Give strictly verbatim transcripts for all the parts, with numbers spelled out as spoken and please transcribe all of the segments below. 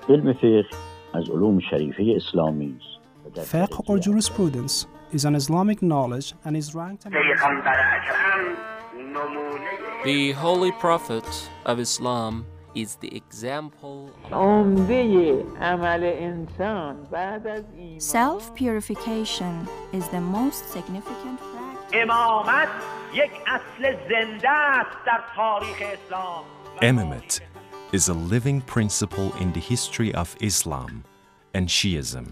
علم فقه از علوم شریفه اسلامی است. Fiqh or jurisprudence is an Islamic knowledge and is ranked among The Holy Prophet of Islam is the example Self-purification is the most significant practice. امامت یک اصل زنده است در تاریخ اسلام. Imamate is a living principle in the history of Islam and Shiism.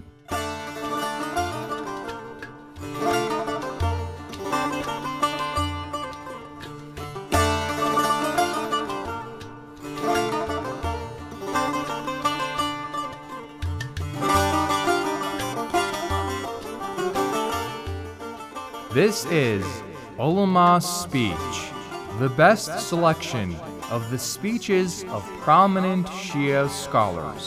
This is Ulama's Speech, the best selection of the speeches of prominent Shia scholars.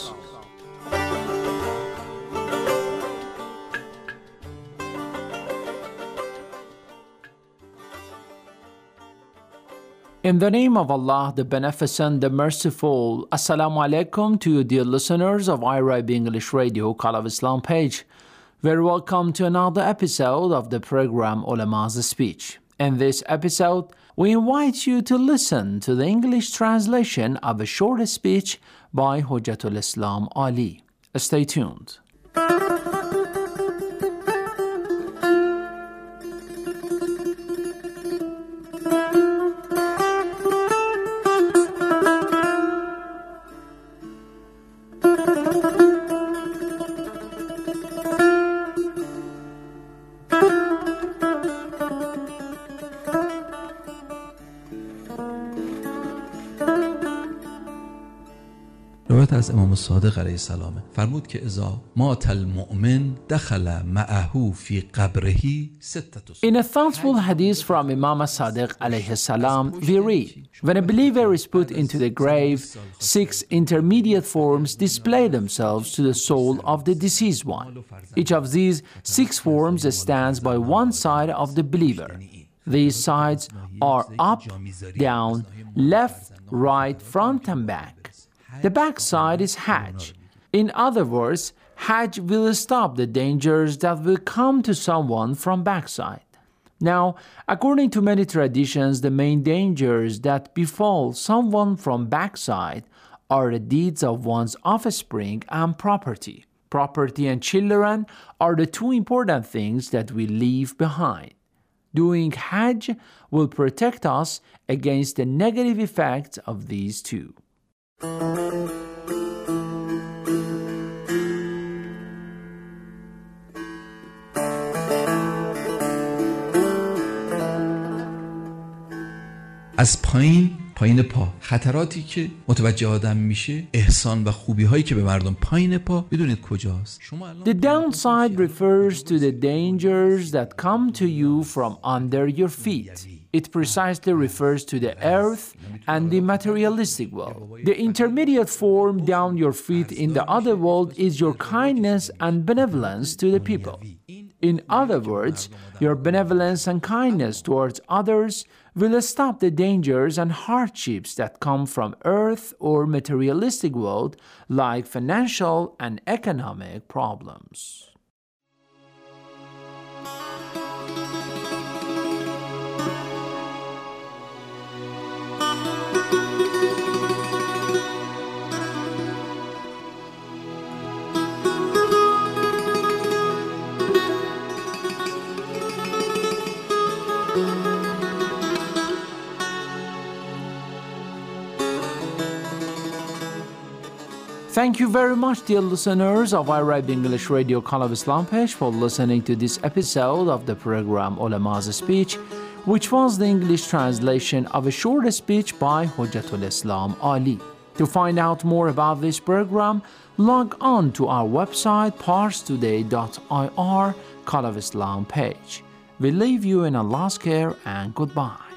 In the name of Allah, the Beneficent, the Merciful, Assalamu alaikum to you dear listeners of I R I B English Radio Call of Islam page. Very welcome to another episode of the program Ulama's Speech. In this episode, we invite you to listen to the English translation of a short speech by Hujjatul Islam Ali. Stay tuned. روایت از امام صادق علیه السلام فرمود که اذا مات المؤمن دخل معه فی قبره ستة. In a faithful hadith from Imam Sadiq alayhi salam, we read, when a believer is put into the grave, six intermediate forms display themselves to the soul of the deceased one. Each of these six forms stands by one side of the believer. These sides are up, down, left, right, front and back. The back side is Hajj. In other words, Hajj will stop the dangers that will come to someone from backside. Now, according to many traditions, the main dangers that befall someone from backside are the deeds of one's offspring and property. Property and children are the two important things that we leave behind. Doing Hajj will protect us against the negative effects of these two. از پایین پایین پا خطراتی که متوجه آدم میشه احسان و خوبی هایی که به مردم پایین پا بدونید کجاست. The downside refers to the dangers that come to you from under your feet. It precisely refers to the earth and the materialistic world. The intermediate form down your feet in the other world is your kindness and benevolence to the people. In other words, your benevolence and kindness towards others will stop the dangers and hardships that come from earth or materialistic world like financial and economic problems. Thank you very much, dear listeners of I R I B English Radio Call of Islam page, for listening to this episode of the program Ulama's Speech, which was the English translation of a short speech by Hujjatul Islam Ali. To find out more about this program, log on to our website pars today dot I R Call of Islam page. We leave you in Allah's care and goodbye.